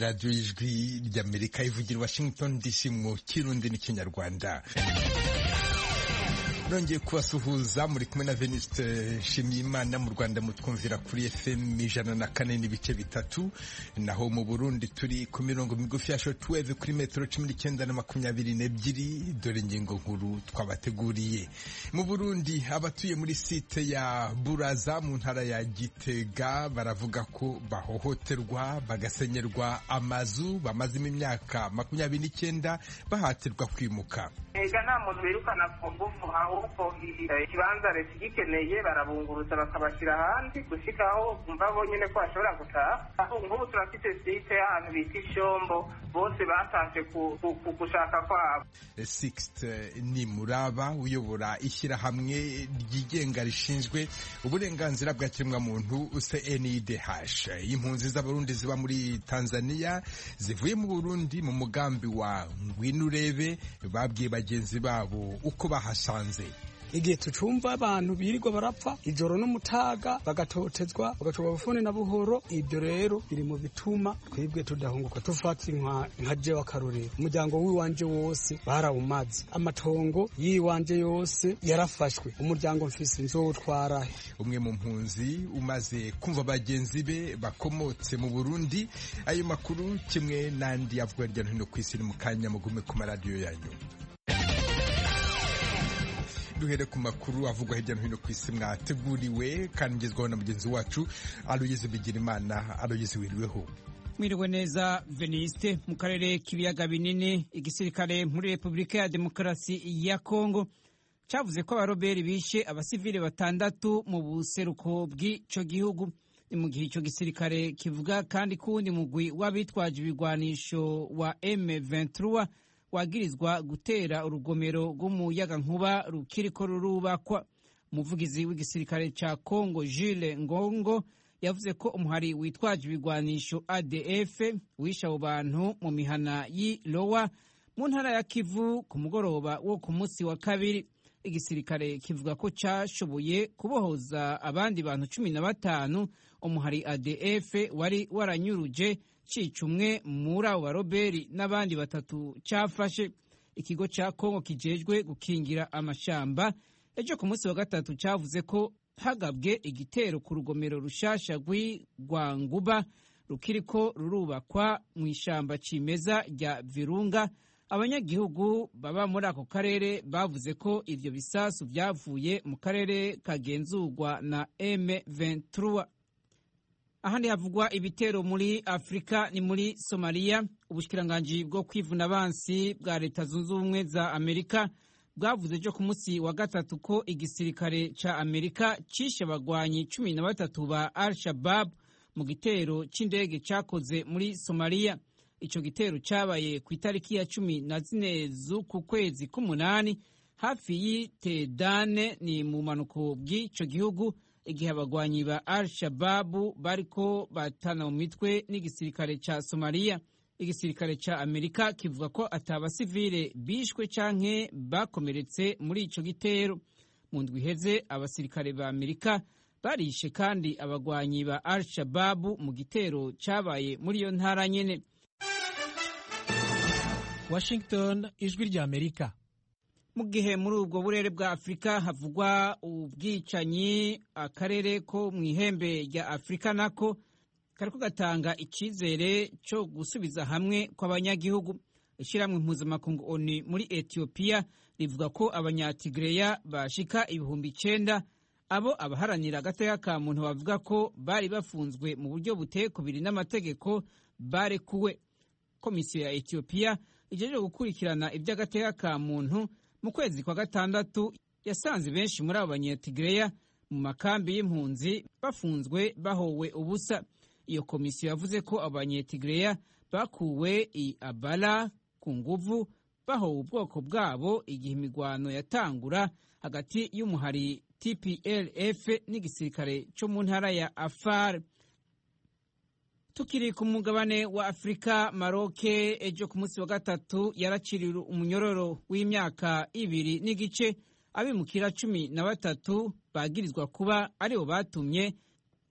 radiyo y'ijwi ry'Amerika ivugira Washington DC mu Kirundi n'Ikinyarwanda. Nongeye kubasuhuza, muri kumwe na Venuste Nshimiyimana. Mu Rwanda mutwumvira kuri FM 104.3, naho mu Burundi turi ku mirongo migufi ya shortwave kuri metero 19 na 22. Dore ingingo nkuru twabateguriye. Mu Burundi abatuye muri site ya Buraza mu ntara ya Gitega baravuga ko bahohoterwa, bagasenyerwa amazu bamazemo imyaka 29 bahatirwa kwimuka. Ega nta muntu birukana ku ngufu, ahubwo ikibanza leta igikeneye barabunguruza bakabashyira ahandi gushikaho umva bonyine ko bashobora gutaha. Aho nk'ubu turafite site y'ahantu bita Ishombo, bose batashe gushaka kwabo. Sixte Nimuraba uyobora ishyirahamwe ryigenga rishinzwe uburenganzira bwa kiremwamuntu CNIDH. Impunzi z'Abarundi ziba muri Tanzania zivuye mu Burundi mu mugambi wa Ngwino Urebe babwiye bagenzi babo uko bahasanze. Igihe tucumva abantu birirwa barapfa ijoro n'umutaga bagatotezwa bagacwa bafone na buhoro, ibyo rero biri mu bituma twebwe tudahunguka. Tufata nka je wakarorero, umuryango wiwanje wose barawumaze, amatongo yiwanje yose yarafashwe, umuryango mfise nzotwarahe. Umwe mu mpunzi umaze kumva bagenzi be bakomotse mu Burundi. Ayo makuru kimwe nandi avuga hirya no hino ku isi mu kanya, mugume ku maradiyo yanyu. Duhere ku makuru avugwa hirya no hino ku isi mwateguriwe kandi ngezwaho na mugenzi wacu Aloyize Bigirimana. Aloyize, wiriweho? Mwiriwe neza Veniste. Mu karere k'ibiyaga binini, igisirikare muri Repubulika ya Demokarasi ya Kongo cavuze ko abaroberi bishe abasivile 6 mu buseruko bw'ico gihugu. Ni mu gihe ico gisirikare kivuga kandi kundi mugwi w'abitwaje ibigwanisho wa M23 wagirizwa gutera urugomero rw'umuyaga nkuba rukiriko rurubakwa. Umuvugizi w'igisirikare ca Kongo Jules Ngongo yavuze ko umuhari witwaje ibigwanisho ADF wishe abo bantu mu mihana y'Ilowa mu ntara ya Kivu ku mugoroba wo ku munsi wa kabiri. Igisirikare kivuga ko cashoboye kubohoza abandi bantu 15 umuhari ADF wari waranyuruje cicumwe muri abo baroberi n'abandi 3 cafashe. Ikigo ca Kongo kijejwe gukingira amashamba ejo ku munsi wa gatatu cavuze ko hagabwe igitero ku rugomero rushasha rw'Igwanguba rukiriko rurubakwa mu ishamba cimeza rya Virunga. Abanyagihugu baba muri ako karere bavuze ko ivyo bisasu vyavuye mu karere kagenzurwa na M23. Ahandi havugwa ibitero muri Afrika ni muri Somalia. Ubushikiranganji bwo kwivuna abansi bwa Leta Zunze Ubumwe za Amerika bwavuze ejo ku munsi wa gatatu ko igisirikare ca Amerika cishe abagwanyi 13 ba Al-Shabaab mu gitero c'indege cakoze muri Somalia. Ico gitero cabaye ku itariki ya 14 z'uku kwezi k'umunani hafi y'Itedane, ni mu manuko bw'ico gihugu, igihe abagwanyi ba Al-Shabaab bariko batana mu mitwe n'igisirikare ca Somalia. Igisirikare ca Amerika kivuga ko atabasivile bishwe canke bakomeretse muri ico gitero. Mu ndwi iheze abasirikare ba Amerika barishe kandi abagwanyi ba Al-Shabaab mu gitero cabaye muri iyo ntara nyene. Washington, ijwi rya Amerika. Mu gihe muri ubwo burere bwa Afrika havugwa ubwicanyi, akarere ko mw'ihembe rya Afrika nako kariko gatanga icizere cyo gusubiza hamwe kw'abanyagihugu. Ishiramwe mpuzamakungu ONU muri Ethiopia rivuga ko abanyatigreya bashika 9,000 abo abaharanira agateka ka muntu bavuga ko bari bafunzwe mu buryo butekubiri n'amategeko barekuwe. Komisiyo ya Ethiopia ijeje gukurikirana iby'agateka ka muntu mu kwezi kwa gatandatu yasanze benshi muri abo banyatigreya mu makambi y'impunzi bafunzwe bahowe ubusa. Iyo komisiyo yavuze ko abanyatigreya bakuwe i Abala ku nguvu bahowe ubwoko bwabo igihe imigwano yatangura hagati y'umuhari TPLF n'igisirikare cyo mu ntara ya Afar. Tukiri ku mugabane wa Afrika, Maroc ejo ku munsi wa gatatu yaraciriwe umunyororo w'imyaka 2 n'igice abimukira 13 bagirizwa kuba aribo batumye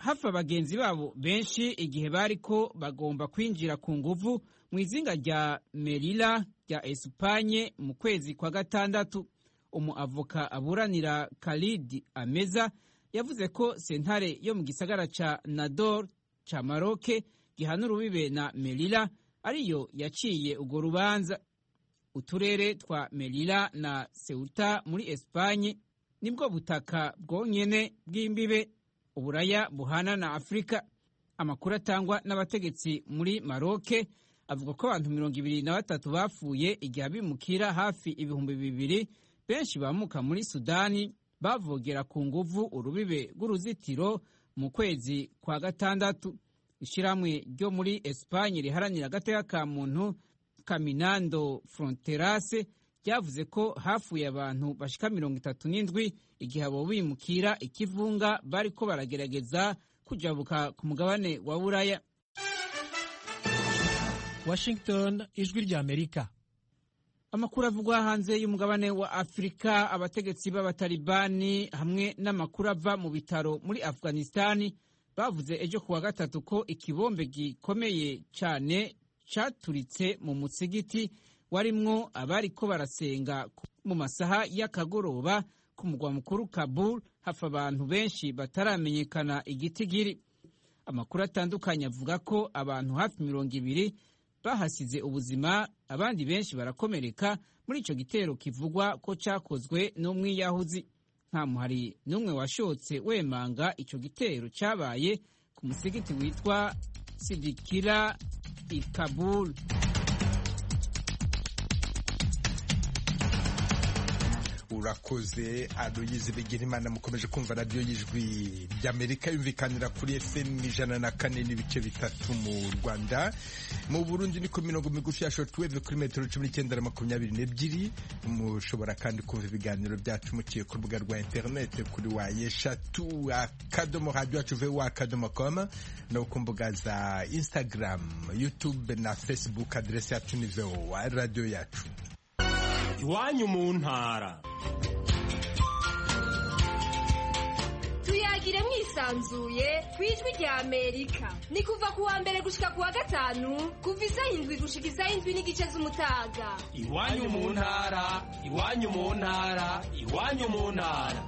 hafa bagenzi babo benshi igihe bariko bagomba kwinjira ku nguvu mu izinga rya Melilla rya Espanye mu kwezi kwa gatandatu. Umuavoka aburanira Khalid Ameza yavuze ko sentare yo mu gisagara ca Nador ca Maroc gihana urubibe na Melilla ariyo yaciye urwo rubanza. Uturere twa Melilla na Ceuta muri Espanye nibwo butaka bwonyene bw'imbibe Uburaya buhana na Afrika. Amakuru atangwa n'abategetsi muri Maroc avuga ko abantu 23 bapfuye igihe bimukira hafi ibihumbi 2,000 benshi bamuka muri Sudani bavogera ku nguvu urubibe rw'uruzitiro mu kwezi kwa gatandatu. Ishiramwe ryo muri Espanye riharanira agateka ka muntu Caminando Fronteras ryavuze ko hafuye abantu bashika 37 igihe abo bimukira ikivunga bariko baragerageza kujabuka ku mugabane wa Buraya. Washington, ijwi rya Amerika. Amakuru avugwa hanze y'umugabane wa Afrika, abategetsi b'abatalibani hamwe n'amakuru ava mu bitaro muri Afghanistani bavuze ejo kuwa gatatu ko ikibombe gikomeye cyane caturitse mu musigiti warimwo abariko barasenga mu masaha y'akagoroba ku mugwa mukuru Kabul, hafa abantu benshi bataramenyekana igitigiri. Amakuru atandukanye avuga ko abantu hafi 200 bahasize ubuzima, abandi benshi barakomereka muri ico gitero kivugwa ko cakozwe n'umwiyahuzi. Nta muhari n'umwe washotse wemanga ico gitero cabaye ku musigiti witwa Sidikira i Kabul. Urakoze Aloyize Bigirimana. Mukomeje kumva radiyo y'ijwi ry'Amerika yumvikanira kuri FM 104.3 mu Rwanda. Mu Burundi ni ku mirongo migufi ya shortwave kuri metero 19-22. Mushobora kandi kumva ibiganiro byacu muciye ku rubuga rwa internet kuri wayeshatu@radio.com no ku mbuga za Instagram, YouTube na Facebook. Adresse yacu ni VOA radio yacu. Iwanyu mu ntara. Tuyagire mwisanzuye kwijwi rya Amerika. Ni kuva kuwa mbere gushika kuwa gatanu kuva isaha 7 gushika isaha 7:30 z'umutaga. Iwanyu mu ntara, iwanyu mu ntara, iwanyu mu ntara.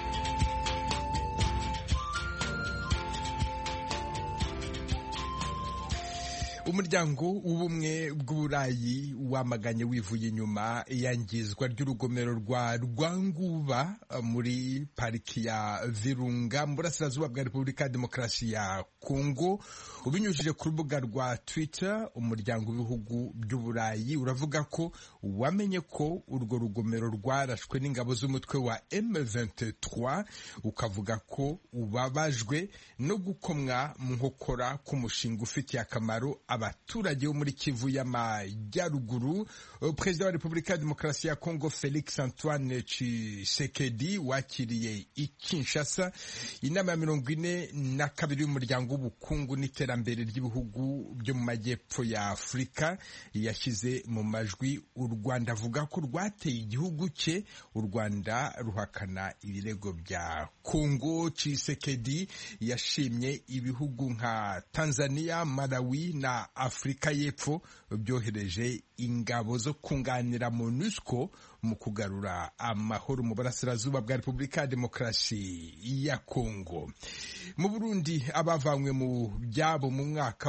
Umuryango w'ubumwe bw'Uburayi wamaganye wivuye inyuma iyangizwa ry'urugomero rwa Rwanguba muri pariki ya Virunga mu burasirazuba bwa Repubulika ya Demokarasi ya Kongo. Ubinyujije ku rubuga rwa Twitter, umuryango w'ibihugu by'Uburayi uravuga ko wamenye ko urwo rugomero rwarashwe n'ingabo z'umutwe wa M23, ukavuga ko ubabajwe no gukomwa mu nkokora k'umushinga ufitiye akamaro abaturage bo muri Kivu y'Amajyaruguru. Perezida wa Repubulika ya Demokarasi ya Kongo Felix Antoine Tshisekedi wakiriye i Kinshasa inama ya 42 y'umuryango w'ubukungu n'iterambere ry'ibihugu byo mu majyepfo ya Afurika. Yashyize mu majwi u Rwanda avuga ko rwateye igihugu cye, u Rwanda ruhakana ibirego bya Kongo. Tshisekedi yashimye ibihugu nka Tanzania, Malawi na Afrika y'Epfo byohereje ingabo zo kunganira MONUSCO mu kugarura amahoro mu burasirazuba bwa Repubulika ya Demokarasi ya Kongo. Mu Burundi abavanywe mu byabo mu mwaka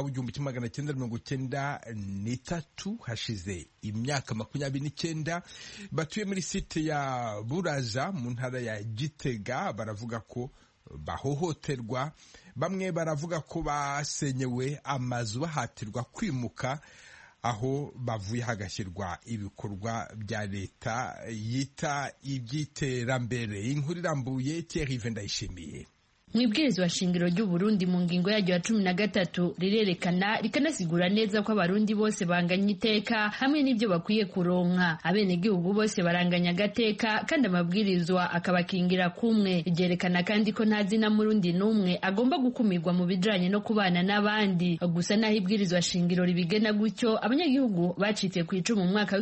w'1993 hashize imyaka 29 batuye muri site ya Buraza mu ntara ya Gitega baravuga ko bahohoterwa. Bamwe baravuga ko basenyewe amazu bahatirwa kwimuka aho bavuye hagashyirwa ibikorwa bya leta yita iby'iterambere. Inkuru irambuye Thierry Vendayishimiye. Mwibwirizwa shingiro ry'u Burundi mu ngingo yaryo ya 13 rirerekana rikanasigura neza ko abarundi bose banganya iteka hamwe n'ibyo bakwiye kuronka. Abenegihugu bose baranganya agateka kandi amabwirizwa akabakingira kumwe. Ryerekana kandi ko nta zina murundi n'umwe agomba gukumirwa mu bijanye no kubana n'abandi. Gusa naho ibwirizwa shingiro ribigena gutyo, abanyagihugu bacitse ku icumu mu mwaka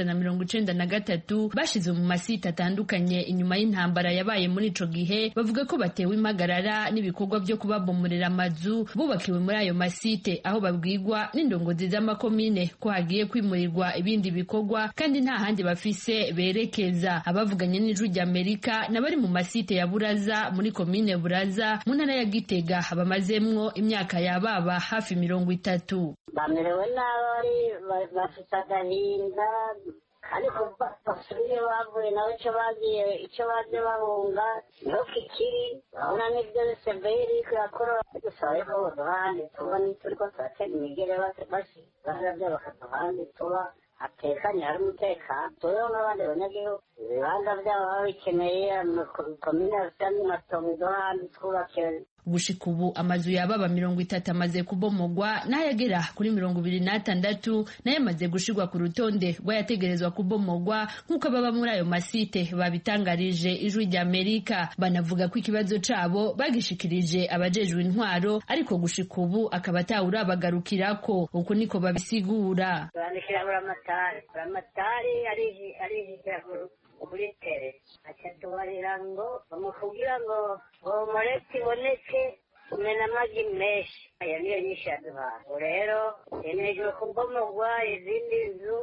w'1993 bashize mu masita atandukanye inyuma y'intambara yabaye muri ico gihe, bavuga ko batewe impagarara n'ibikorwa byo kubabomorera amazu bubakiwe muri ayo masite, aho babwirwa n'indongozi z'amakomine ko hagiye kwimurirwa ibindi bikorwa kandi nta handi bafise berekeza. Abavuganye n'Ijwi ry'Amerika n'abari mu masite ya Buraza muri komine Buraza mu ntara ya Gitega bamazemwo imyaka yababa hafi 30. Bamerewe nabi, bafite agahinda kandi basubiye bavuye nawe icyo baje bahunga niho kikiri. Urabona n'ibyo Severi yakora dusaba ko ahandi tuba turiko turatera imigere bashyira bakaduha ahandi tuba hatekanye, hari umutekano. Tubeho n'abandi banyagihugu ibibanza byabo baba bikeneye komine ya Matongo ahandi twubakiwe. Gushika ubu amazu yababa 30 amaze kubomogwa n'ayagera kuri 26 nayo amaze gushirwa ku rutonde rw'ayategerezwa kubomogwa nk'uko baba muri ayo masite babitangarije Ijwi ry'Amerika. Banavuga ko ikibazo cabo bagishikirije abajejwe intwaro ariko gushika ubu akaba atawurabagarukirako. Uko niko babisigura. Bandikira buramatari ari kuri tere akatubarira ngo bamukugira ngo umureti iboneke umena amagi menshi. Aya niyo nyinshi yaduhaye. Rero yemejwe kubomogwa izindi nzu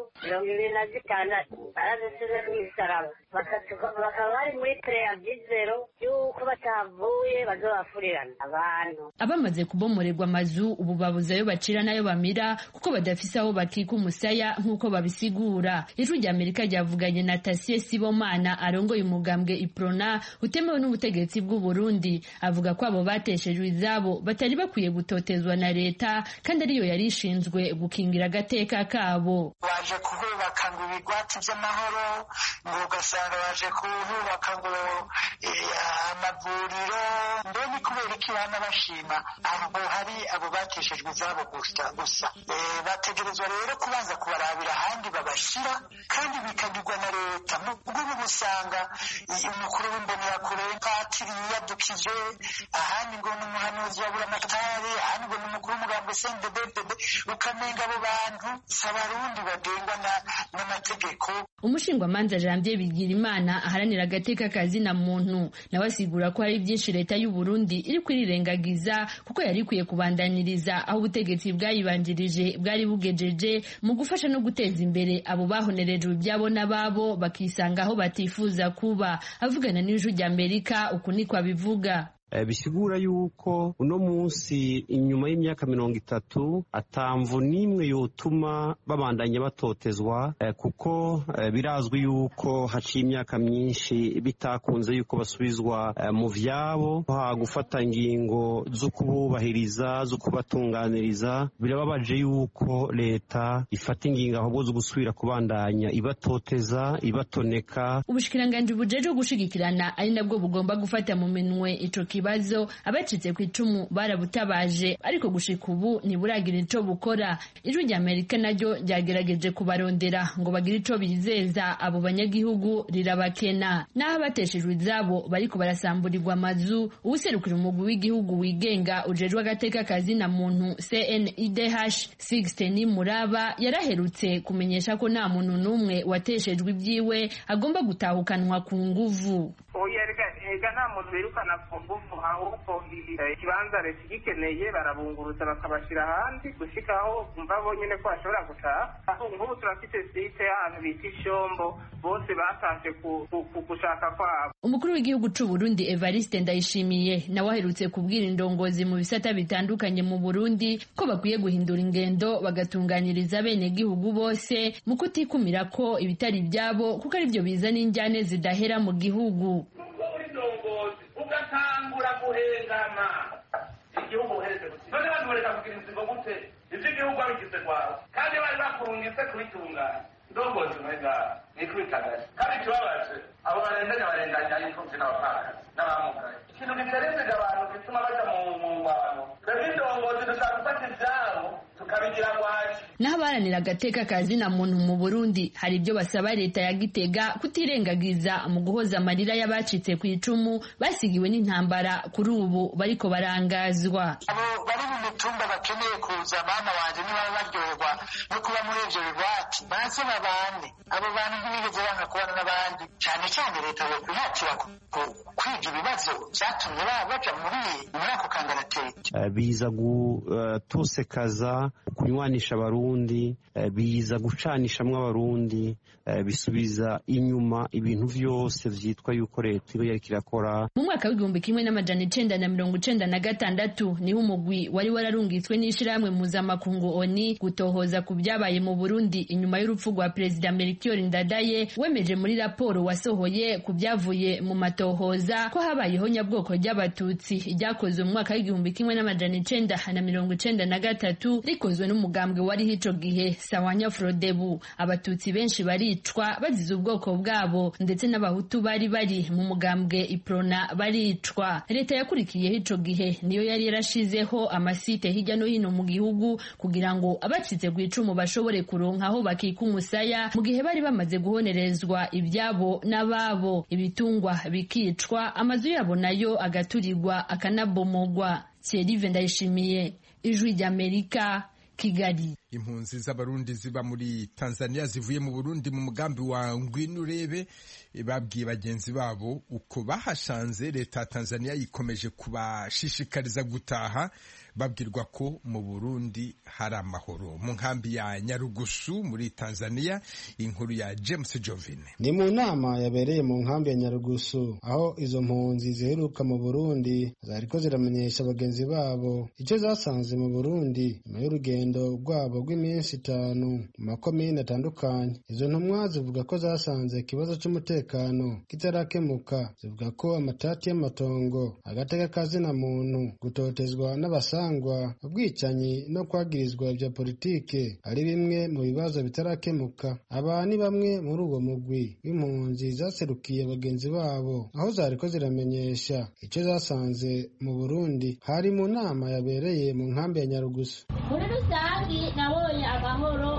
26 barazisize kw'isaraba bakaba bari muri preavisero y'uko batavuye bazobafurirana abantu. Abamaze kubomorerwa amazu ubu babuze ayo bacira nayo bamira kuko badafise aho bakika umusaya nk'uko babisigura. Ijwi ry'Amerika ryavuganye na Tasie Sibomana arongoye umugambwe Iprona utemewe n'ubutegetsi bw'u Burundi, avuga ko abo bateshejwe izabo batari bakwiye gutotezwa na leta kandi ariyo yari ishinzwe gukingira agateka kabo. Waje kuhubaka ngo ibigwati by'amahoro, ngo ugasanga waje kuhubaka ngo amavuriro, mbone kubera iki bana bashima abo hari abo bateshejwe izabo gusa. Bategerezwa rero kubanza kubarabira ahandi babashyira kandi bikagirwa na leta. Ubwo usanga umukuru w'imbonerakure patiri yadukije, ahandi ngo n'umuhanuzi wa buramatari, ahandi ngo n'umukuru w'umugambi CNDD-FDD, ukamenga abo bantu s'abarundi bagengwa n'amategeko. Umushingwamanza Janvier Bigirimana aharanira agateka kazina muntu nawe asigura ko hari byinshi leta y'u Burundi iri kwirirengagiza kuko yari ikwiye kubandaniriza aho ubutegetsi bwayibanjirije bwari bugejeje mu gufasha no guteza imbere abo bahonerejwe ibyabo n'ababo bakisanga aho batifuza kuba. Avugana n'Ijwi ry'Amerika uku niko abivuga. Bisigura yuko uno munsi inyuma y'imyaka 30 atamvu nimwe yotuma babandanya batotezwa, kuko birazwi yuko haciye imyaka myinshi bitakunze yuko basubizwa mu vyabo. Gufata ingingo zo kububahiriza, zo kubatunganiriza, birababaje yuko leta ifata ingingo ahubwo zo gusubira kubandanya ibatoteza, ibatoneka. Ubushikiranganje bujeje gushigikirana ari nabwo bugomba gufata mu minwe ico kibazo. Abacitse ku icumu barabutabaje ariko gushika ubu ntiburagira ico bukora. Ijwi ry'Amerika naryo ryagerageje kubarondera ngo bagire ico bizeza abo banyagihugu rirabakena. Naho abateshejwe izabo bariko barasamburirwa amazu, uwuserukira umugwi w'igihugu wigenga ujejwe agateka kazina muntu CNIDH Sixten Muraba yaraherutse kumenyesha ko nta muntu n'umwe wateshejwe ibyiwe agomba gutahukanwa ku nguvu. Ega nta muntu birukana ku nguvu, ahubwo ikibanza leta igikeneye barabunguruza bakabashyira ahandi gushika aho bumva bonyene ko bashobora gutaha. Nk'ubu turafite site y'ahantu bita Ishombo, bose batashe ku gushaka kwabo. Umukuru w'igihugu c'u Burundi Evariste Ndayishimiye nawe aherutse kubwira indongozi mu bisata bitandukanye mu Burundi ko bakwiye guhindura ingendo bagatunganiriza bene gihugu bose mu kutikumira ko ibitari byabo kuko ari byo bizana injyane zidahera mu gihugu. Ugatangura guhengama igihugu uhereze gusa none abantu bareka kugira inzigo gute ivyo igihugu abigize kwawe kandi bari bakurungitse kubitunganya. Ndongozi mwenga nikwitagaje kandi kibabaje abo barenganya y'imfuvyi n'abapfakazi n'abamugaye. Ikintu giterezega abantu gituma baja mu ngwano. Twebwe indongozi dushaka gufata ivyabo tukabigira ngwaki. Naho abaharanira agateka kazina muntu mu Burundi hari ibyo basaba leta ya Gitega kutirengagiza mu guhoza amarira y'abacitse ku icumu basigiwe n'intambara kuri ubu bariko barangazwa. Abo bari mu mitumba bakeneye kuza bana wanje niba baryoherwa no kuba muri ivyo bigwati baze babane. Abo bantu ntibigeze banga kubana n'abandi, cane cane leta yo kwihatira kwiga ibibazo byatumye baja muri ako kangaratete. Biza gutosekaza kunywanisha abarundi, biza gucanishamwo abarundi, bisubiza inyuma ibintu vyose vyitwa yuko leta iba yariko irakora. Mu mwaka w'igihumbi kimwe n'amajana 1996 niho umugwi wari wararungitswe n'ishirahamwe mpuzamakungu ONU gutohoza ku byabaye mu Burundi inyuma y'urupfu rwa Perezida Melchior Ndadaye, wemeje muri raporo wasohoye ku byavuye mu matohoza ko habayeho nyabwoko ry'abatutsi ryakozwe mu mwaka w'igihumbi kimwe n'amajana 1993 rikozwe n'umugambwe wari hico gihe Sawanya Frodebu. Abatutsi benshi baricwa bazize ubwoko bwabo, ndetse n'abahutu bari mu mugambwe Iprona baricwa. Leta yakurikiye hico gihe niyo yari yarashizeho amasite hirya no hino mu gihugu kugira ngo abacitse kwicumu bashobore kuronka aho bakika umusaya mu gihe bari bamaze guhonerezwa ibyabo n'ababo. Ibitungwa bikicwa, amazu yabo nayo agaturirwa akanabomogwa. Thierry Ndayishimiye, Ijwi ry'Amerika, Kigali. Impunzi z'abarundi ziba muri Tanzania zivuye mu Burundi mu mugambi wa Ngwino Urebe babwiye bagenzi babo uko bahashanze. Leta ya Tanzania ikomeje kubashishikariza gutaha, babwirwa ko mu Burundi hari amahoro. Mu nkambi ya Nyarugusu muri Tanzania, inkuru ya James Jovine. Ni mu nama yabereye mu nkambi ya Nyarugusu aho izo mpunzi ziheruka mu Burundi zariko ziramenyesha bagenzi babo icyo zasanze mu Burundi nyuma y'urugendo rwabo rw'iminsi 5 mu makomine atandukanye. Izo ntumwa zivuga ko zasanze ikibazo cy'umutekano kitarakemuka. Zivuga ko amatati y'amatongo, agateka kazina muntu, gutotezwa n'abasangwa, ubwicanyi no kwagirizwa bya politike ari bimwe mu bibazo bitarakemuka. Aba ni bamwe muri uwo mugwi w'impunzi zaserukiye bagenzi babo aho zariko ziramenyesha icyo zasanze mu Burundi. Hari mu nama yabereye mu nkambi ya Nyarugusu. Muri rusangi nabonye amahoro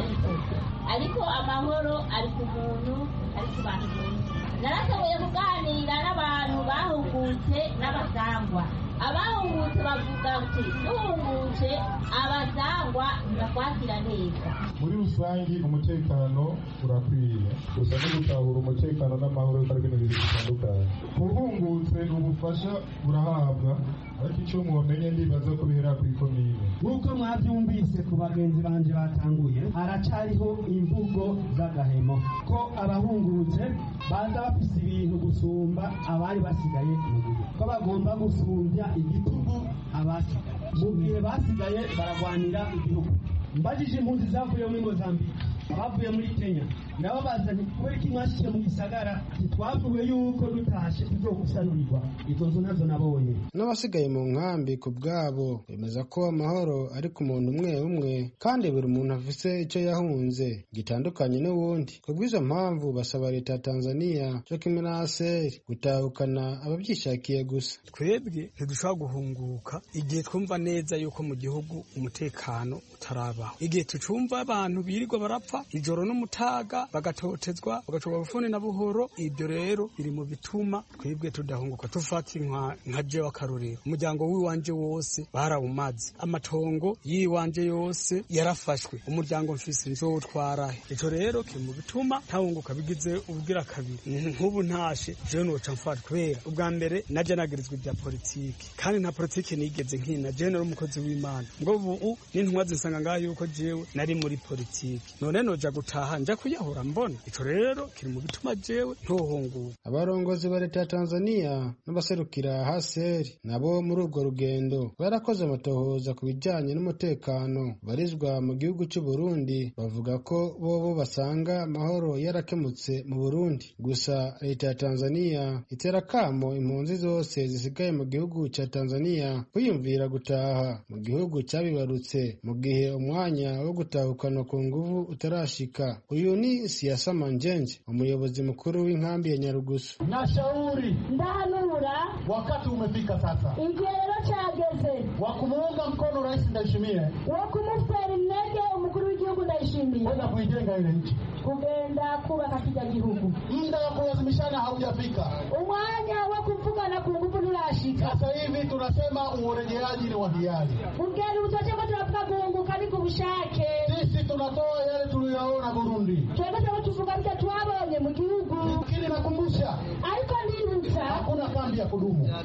ariko amahoro ari ku muntu, ari ku bantu benshi. Narashoboye kuganira n'abantu bahungutse n'abasangwa. Abahungutse bavuga ati duhungutse abasangwa ndakwakira neza. Muri rusangi umutekano urakwiye, gusa no gutahura umutekano n'amahoro ari ibintu bibiri bitandukanye. Uhungutse ubufasha burahabwa, ariko icyo mumenye ndibaza ko bihera ku ikomine. Nk'uko mwabyumvise ku bagenzi banje batanguye, haracariho imvugo z'agahemo ko abahungutse baza bafise ibintu gusumba abari basigaye mu gihugu, ko bagomba gusumbya igitugu abasigaye. Mu gihe basigaye baragwanira igihugu. Mbajije impunzi zavuye muri Mozambique, abavuye muri Kenya, nabo bazanye kubera ko mwashiye mu gisagara twavuye yuko dutashe tuzogusanurirwa. Izo nzo nazo nabonye. N'abasigaye mu nkambi ku bwabo bemeza ko amahoro ari ku muntu umwe kandi buri muntu afise icyo yahunze gitandukanye n'uwundi. Kubw'izo mpamvu basaba leta ya Tanzania cyo kimenase gutahukana ababyishakiye gusa. Twebwe ntidushobora guhunguka igihe twumva neza yuko mu gihugu umutekano utaraba, igihe tucumva abantu birirwa barapfa ijoro n'umutaga bagatotezwa bagacobwa bufone na buhoro. Ibyo rero biri mu bituma twebwe tudahunguka. Tufata nka jewe akarorero, umuryango w'iwanje wose barawumaze, amatongo yiwanje yose yarafashwe, umuryango mfise nzotwarahe. Ico rero kiri mu bituma ntahunguka. Bigize ubwira kabiri nk'ubu ntashe jewe noca mfata kubera ubwa mbere naje nagirizwa ibya politiki, kandi nta politiki nigeze nkina. Jewe nari umukozi w'Imana, ngo ubu n'intumwa zinsanga ngaho yuko jewe nari muri politiki, none noja gutaha nja kuyahura mbona. Ico rero kiri mu bituma jewe ntohunguka. Abarongozi ba leta ya Tanzania n'abaserukira haseri nabo muri urwo rugendo barakoze amatohoza ku bijyanye n'umutekano barizwa mu gihugu cy'u Burundi. Bavuga ko bobo basanga amahoro yarakemutse mu Burundi. Gusa leta ya Tanzania itera kamo impunzi zose zisigaye mu gihugu cya Tanzania kwiyumvira gutaha mu gihugu cyabibarutse mu gihe umwanya wo gutahukana ku nguvu utarashika. Uyu ni Siasa Manjenje, umuyobozi mukuru w'inkambi ya Nyarugusu. Nashauri ndahanura, wakati umefika sasa, igihe rero cyageze wa kumuunga mkono Rais Ndayishimiye, wo kumutera intege umukuru w'igihugu Ndayishimiye kwenda kuijenga ile nchi, kugenda kubaka kijya gihugu. Muda wa kulazimishana haujafika, umwanya wo kuvugana ku nguvu nturashika. Sasa hivi tunasema urejeaji ni wa hiari. Ugeni utocheko tunavuga guhunguka ni kubushake. Sisi tunatoa yale tuliyoona Burundi, twebwe tuvuga byo twabonye mu gihugu. Lakini nakumbusha, ariko nibutsa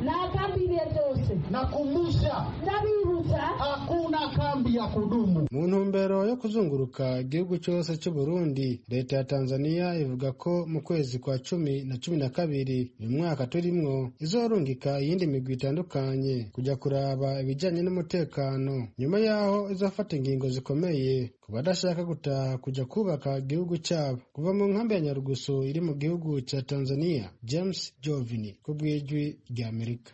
na kambi ile byose. Nakumbusha, ndabibutsa, hakuna kambi ya kudumu. Mu ntumbero yo kuzunguruka igihugu cyose cy'u Burundi, leta ya Tanzania ivuga ko mu kwezi kwa 10 na 12 uyu mwaka turimwo izorungika iyindi migwi itandukanye kujya kuraba ibijyanye n'umutekano, nyuma yaho izafata ingingo zikomeye ku badashaka gutaha kujya kubaka igihugu cyabo. Kuva mu nkambi ya Nyarugusu iri mu gihugu cya Tanzania, James Jovini ku bw'ijwi rya Amerika.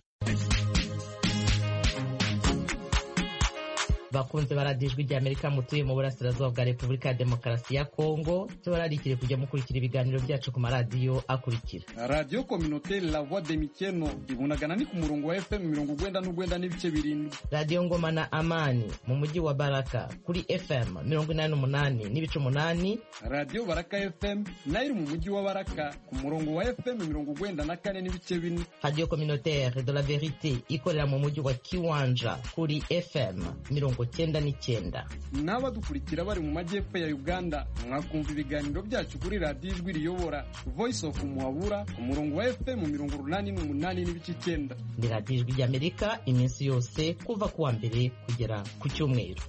bakunze baradijwe rya Amerika mutuye mu burasirazuba bwa Repubulika ya Demokarasi ya Kongo, tubararikire kujya mukurikira ibiganiro byacu ku maradiyo akurikira: Radio Communautaire La Voix de Mikeno ibunagana ni ku murongo wa FM 99 n'ibice birindwi. Radio Ngoma na Amani mu mujyi wa Baraka kuri FM 88 n'ibice 8. Radio Baraka FM nayo mu mujyi wa Baraka ku murongo wa FM 94 n'ibice 4. Radio Communautaire de la Vérité ikorera mu mujyi wa Kiwanja kuri FM 99. N'abadukurikira bari mu majyepfo ya Uganda mwakumva ibiganiro byacu kuri Radio Ijwi Riyobora Voice of Muhabura ku murongo wa FM 88 n'ibice 9. Ndi Radio Ijwi ry'Amerika iminsi yose kuva kuwa mbere kugera ku cyumweru.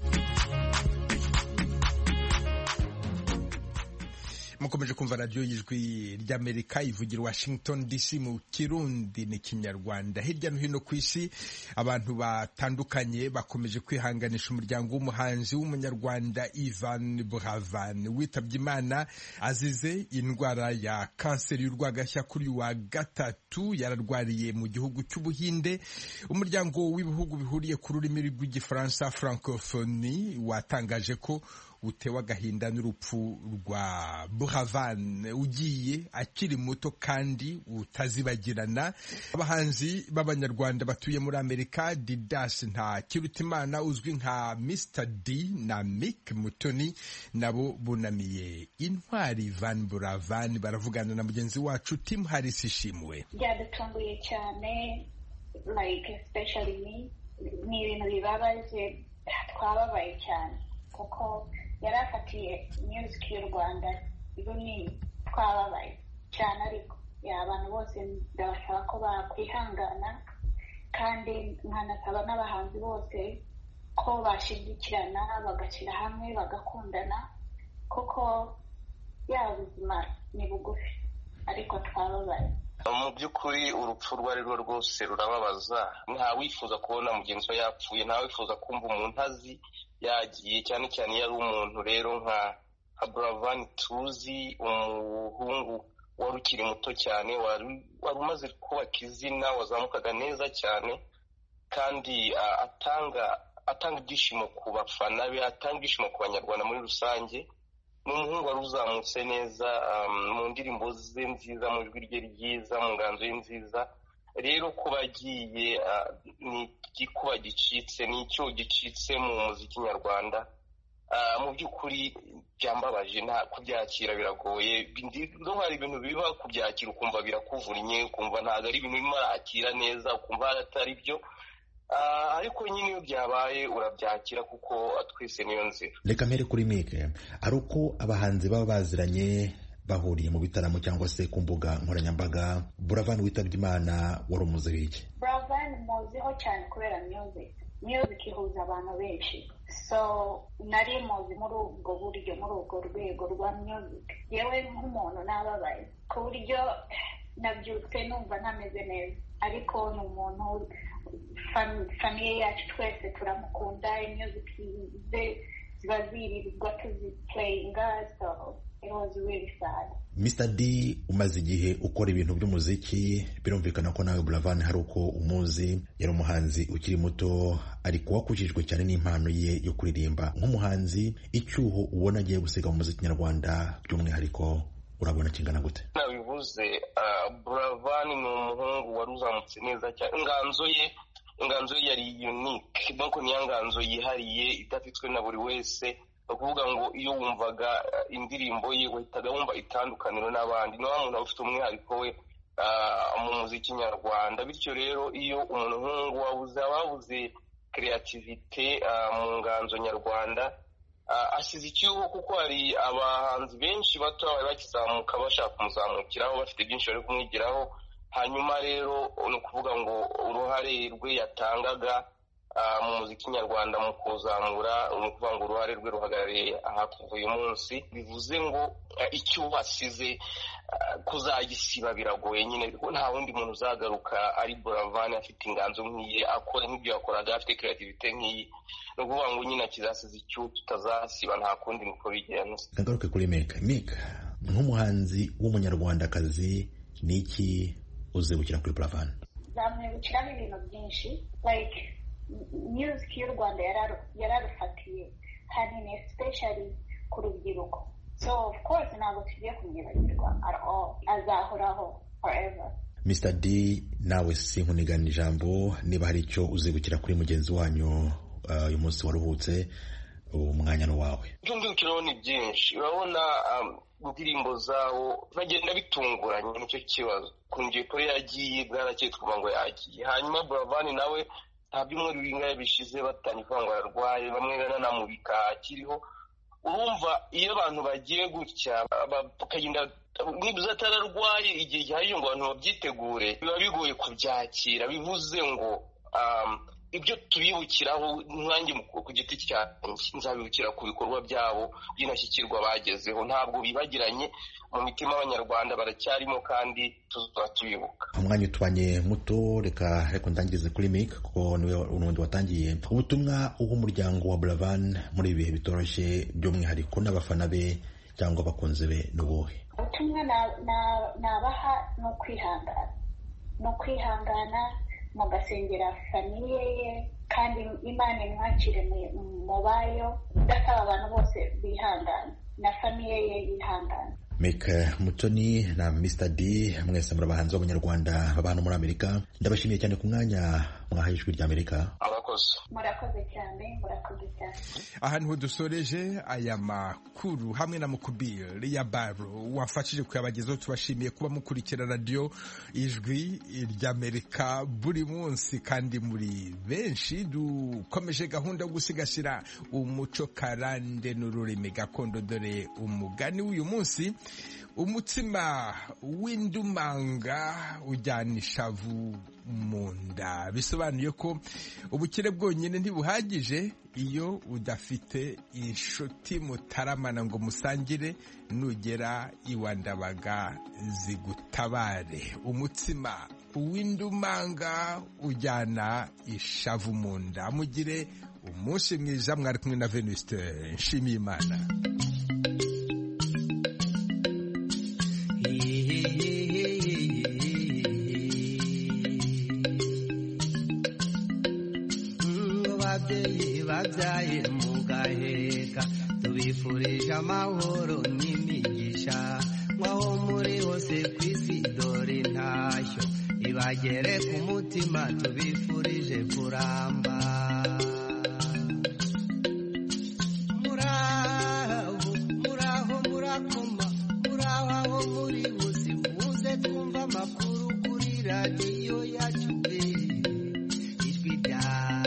mukomeje kumva radio y'Ijwi ry'Amerika ivugira Washington DC mu Kirundi n'Ikinyarwanda. Hirya no hino ku isi abantu batandukanye bakomeje kwihanganisha umuryango w'umuhanzi w'umunyarwanda Ivan Buravan witabye Imana azize indwara ya kanseri y'urwagashya kuri wa gatatu. Yararwariye mu gihugu cy'Ubuhinde. Umuryango w'ibihugu bihuriye ku rurimi rw'igifaransa francophonie watangaje ko utewe agahinda n'urupfu rwa Buravan ugiye akiri muto kandi utazibagirana. Abahanzi b'abanyarwanda batuye muri Amerika, Didas Ntakirutimana uzwi nka Mr D na Mick Mutoni nabo bunamiye intwari Ivan Buravan. Baravugana na mugenzi wacu Tim Harris Ishimwe. Byadutunguye cyane, especially me, ni ibintu bibabaje, twababaye cyane kuko yarafatiye music y'u Rwanda runini, twababaye cyane. Ariko abantu bose ndabasaba ko bakwihangana kandi nkanasaba n'abahanzi bose ko bashigikirana bagashyira hamwe bagakundana kuko ubuzima ni bugufi, ariko twababaye. Mu by'ukuri urupfu rwari rwo rwose rurababaza. Nta wifuza kubona mugenzi we yapfuye, nta wifuza kumva umuntu azi yagiye, cyane cyane iyo ari umuntu rero nka Buravan tuzi, umuhungu wari ukiri muto cyane, wari umaze kubaka izina, wazamukaga neza cyane kandi atanga ibyishimo ku bafana be, atanga ibyishimo ku banyarwanda muri rusange. Ni umuhungu wari uzamutse neza mu ndirimbo ze nziza, mu ijwi rye ryiza, mu nganzo ye nziza. Rero kuba agiye ni igikuba gicitse, ni icyo gicitse mu muziki nyarwanda. Mu by'ukuri byambabaje, nta kubyakira biragoye. Hari ibintu biba kubyakira ukumva birakuvunnye, ukumva ntabwo ari ibintu urimo arakira neza, ukumva atari byo. Ariko nyine iyo byabaye urabyakira kuko twese niyo nzira. Reka mbere kuri Mike, ari uko abahanzi baba baziranye bahuriye mu bitaramo cyangwa se ku mbuga nkoranyambaga. Buravan witabye Imana wari umuzi w'iki? Buravan muziho cyane kubera music ihuza abantu benshi, so nari muzi muri ubwo buryo, muri ubwo rwego rwa music. Yewe nk'umuntu nababaye ku buryo nabyutse numva ntameze neza, ariko ni umuntu famiye yacu twese turamukunda, music ze ziba zirirwa tuziplayinga, so it was really sad. Mr D, umaze igihe ukora ibintu by'umuziki, birumvikana ko nawe Buravan hari uko umuzi. Yari umuhanzi ukiri muto ariko wakujijwe cyane n'impano ye yo kuririmba. Nk'umuhanzi, icyuho ubona agiye gusiga mu muziki nyarwanda by'umwihariko urabona kingana gute? Nabivuze, Buravan ni umuhungu wari uzamutse neza cyane. Inganzo ye yari unique, nuko niyo nganzo yihariye idafitwe na buri wese. Ukuvuga ngo iyo wumvaga indirimbo ye wahitaga wumva itandukaniro n'abandi. Ni wa muntu ufite umwihariko we mu muziki nyarwanda. Bityo rero iyo umuntu nk'uwo wabuze creativity mu nganzo nyarwanda, asize icyuho kuko hari abahanzi benshi bato bari bakizamuka bashaka kumuzamukiraho, bafite byinshi bari kumwigiraho. hanyuma rero ni ukuvuga ngo uruhare rwe yatangaga mu muziki nyarwanda mu kuzamura, ni ukuvuga ngo uruhare rwe ruhagarariye aha kuva uyu munsi. Bivuze ngo icyo wasize kuzagisiba biragoye nyine, nta wundi muntu uzagaruka ari Buravan afite inganzo nk'iyi, akora nk'ibyo yakoraga, afite creativity nk'iyi. Ni ukuvuga ngo nyine kizasize icyo tutazasiba, nta kundi niko bigenda. Nagaruke kuri Mika nk'umuhanzi w'umunyarwandakazi, ni iki uzibukira kuri Buravan? Zamwibukiramo ibintu byinshi, like music y'u Rwanda yararufatiye hanini, especially ku rubyiruko. So of course ntabwo tugiye kumwibagirwa at all, azahoraho forever. Mr. D, nawe sinkunigana ijambo, niba hari icyo uzibukira kuri mugenzi wanyu uyu munsi waruhutse, umwanya ni wawe. Byumvikiraho ni byinshi, urabona indirimbo zawo bagenda bitunguranye, nicyo kibazo. Kungiye kuri yagiye bwarakeye twumva ngo yagiye, hanyuma Buravan nawe nta byumweru bingahe bishize batangiye kuvuga ngo ararwaye, bamwe banamubika akiriho. Urumva iyo abantu bagiye gutya bakagenda niba atararwaye, igihe gihari ngo abantu babyitegure, biba bigoye kubyakira. Bivuze ngo ibyo tubibukiraho, nkanjye ku giti cyanjye nzabibukira ku bikorwa byabo by'inashyikirwa bagezeho. Ntabwo bibagiranye, mu mitima y'Abanyarwanda baracyarimo kandi tuzaba tubibuka. Umwanya utubanye muto, reka ndangirize kuri Mika kuko niwe unundi watangiye. Ubutumwa umuryango wa Buravan muri ibihe bitoroshye, by'umwihariko n'abafana be cyangwa abakunzi be, n'ubuhe? Ubutumwa nabaha no kwihangana mugasengera famiye ye, kandi Imana imwakire mu bayo, ndasaba abantu bose bihangana na famiye ye yihangana. Mika Mutoni na Mr. D, mwese muri abahanzi b'Abanyarwanda babana muri Amerika, ndabashimiye cyane ku mwanya mwahaye Ijwi ry'Amerika. Murakoze cyane. Aha niho dusoreje aya makuru hamwe na Mukubiri ya Baro wafashije kuyabagezaho. Tubashimiye kuba mukurikira radio Ijwi ry'Amerika buri munsi kandi muri benshi. Dukomeje gahunda yo gusigasira umuco karande n'ururimi gakondo, dore umugani w'uyu munsi: umutsima w'indumanga ujyana ishavu mu nda. Bisobanuye ko ubukire bwonyine ntibuhagije iyo udafite inshuti mutaramana ngo musangire, nugera iwa Ndabaga zigutabare. Umutsima w'indumanga ujyana ishavu mu nda. Mugire umunsi mwiza. Mwari kumwe na Venuste Nshimiyimana. Babyaye mugaheka, tubifurije amahoro n'imigisha, mwaho muri hose ku isi dore intashyo ibagere ku mutima, tubifurije kuramba. Muraho murakoma, muraho aho muri hose, muze twumva amakuru kuri radiyo yacu. Ijwi rya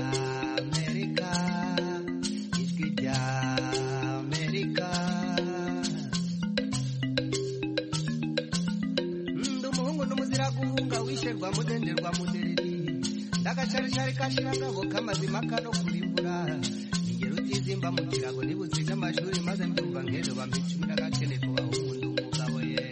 mudenderwa mudereri, ndagacaricari kashiragabo kamazima kano kurimbura, ingero utizimba mu kirago nibuziga amashuri, maze mbyumva nk'ejo bampica ndagakene kubaho umuntu umugabo ye.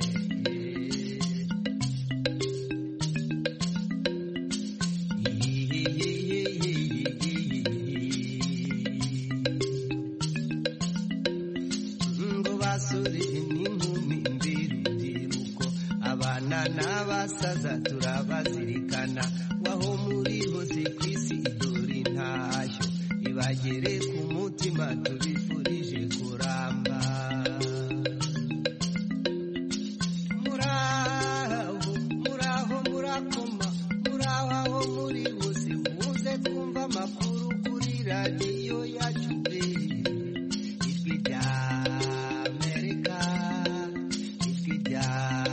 Ngo basuri n'inkumi mbirubyiruko, abana n'abasaza turabazirikana, waho muri hose ku isi dore intashyo ibagere ku mutima, tubifurije kuramba. Muraho murakoma, muraho aho muri hose, muze twumva amakuru kuri radiyo yacu. Ijwi rya Amerika, ijwi rya